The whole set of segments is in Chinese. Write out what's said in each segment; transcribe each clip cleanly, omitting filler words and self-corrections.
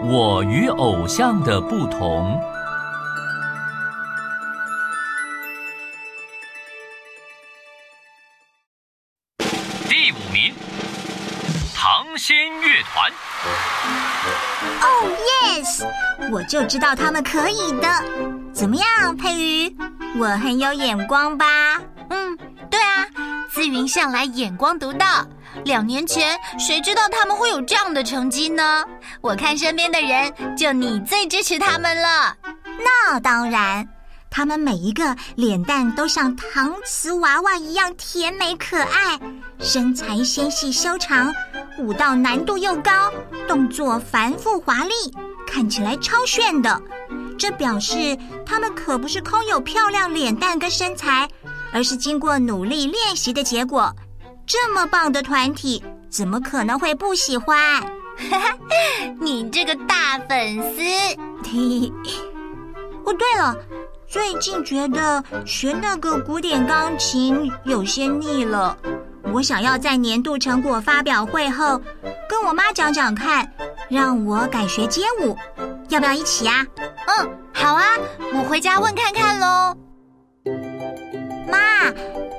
我与偶像的不同。第5名，唐仙乐团。 Oh yes， 我就知道他们可以的。怎么样，佩瑜？我很有眼光吧？ 对啊，姿云向来眼光独到。2年前，谁知道他们会有这样的成绩呢？我看身边的人，就你最支持他们了。 那当然，他们每一个脸蛋都像搪瓷娃娃一样甜美可爱，身材纤细修长，舞蹈难度又高，动作繁复华丽，看起来超炫的。这表示他们可不是空有漂亮脸蛋跟身材，而是经过努力练习的结果。这么棒的团体，怎么可能会不喜欢？ 你这个大粉丝。 哦，对了，最近觉得学那个古典钢琴有些腻了。我想要在年度成果发表会后跟我妈讲讲看，让我改学街舞，要不要一起啊？ 好啊，我回家问看看咯。 妈，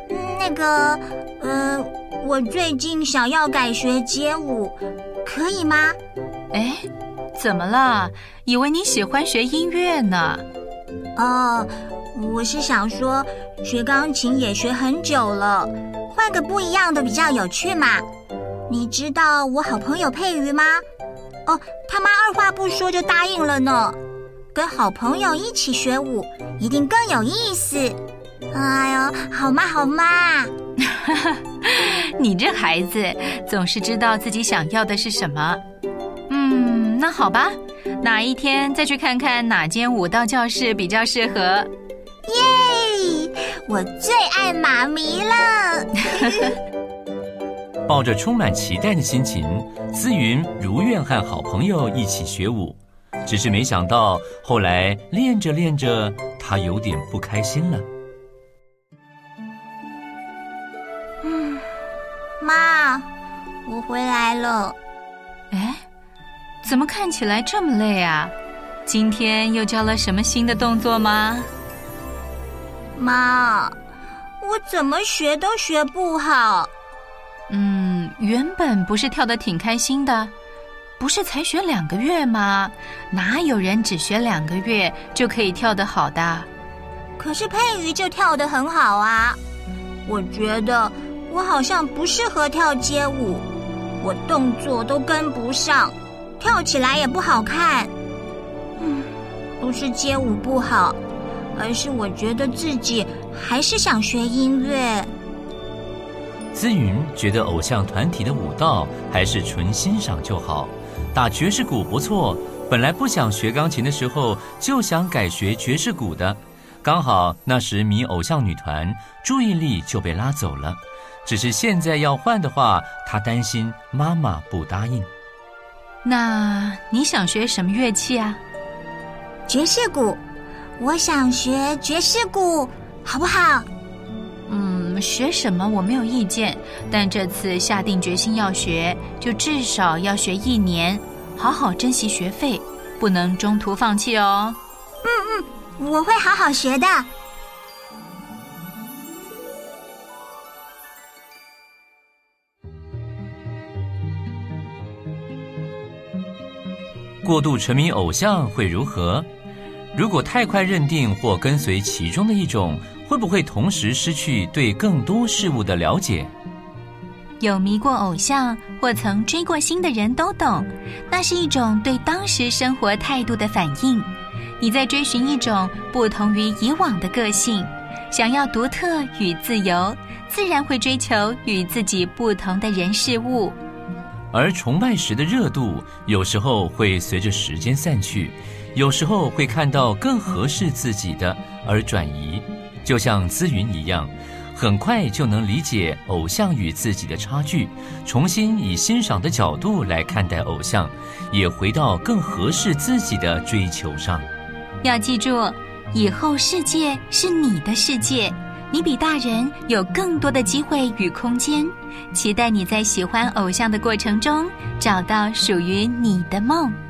我最近想要改学街舞，可以吗？ 怎么了？以为你喜欢学音乐呢。 我是想说，学钢琴也学很久了，换个不一样的比较有趣嘛。你知道我好朋友佩瑜吗？他妈二话不说就答应了呢。跟好朋友一起学舞，一定更有意思。哎呦，好嘛好嘛。 你这孩子总是知道自己想要的是什么。那好吧，哪一天再去看看哪间舞蹈教室比较适合。 耶！我最爱妈咪了。 抱着充满期待的心情，姿云如愿和好朋友一起学舞，只是没想到后来练着练着，她有点不开心了。 妈，我回来了。 怎么看起来这么累啊？今天又教了什么新的动作吗？ 妈，我怎么学都学不好。 原本不是跳得挺开心的，不是才学2个月吗？哪有人只学2个月就可以跳得好的？ 可是佩瑜就跳得很好啊。我觉得我好像不适合跳街舞，我动作都跟不上，跳起来也不好看。不是街舞不好，而是我觉得自己还是想学音乐。 姿云觉得偶像团体的舞蹈还是纯欣赏就好，打爵士鼓不错，本来不想学钢琴的时候就想改学爵士鼓的，刚好那时迷偶像女团，注意力就被拉走了。只是现在要换的话，她担心妈妈不答应。 那你想学什么乐器啊？ 爵士鼓，我想学爵士鼓，好不好？ 学什么我没有意见，但这次下定决心要学，就至少要学1年，好好珍惜学费，不能中途放弃哦。 我会好好学的。 过度沉迷偶像会如何？如果太快认定或跟随其中的一种，会不会同时失去对更多事物的了解？ 有迷过偶像或曾追过星的人都懂，那是一种对当时生活态度的反应。你在追寻一种不同于以往的个性，想要独特与自由，自然会追求与自己不同的人事物。 而崇拜时的热度，有时候会随着时间散去，有时候会看到更合适自己的而转移。就像姿云一样，很快就能理解偶像与自己的差距，重新以欣赏的角度来看待偶像，也回到更合适自己的追求上。 要记住，以后世界是你的世界，你比大人有更多的机会与空间。期待你在喜欢偶像的过程中，找到属于你的梦。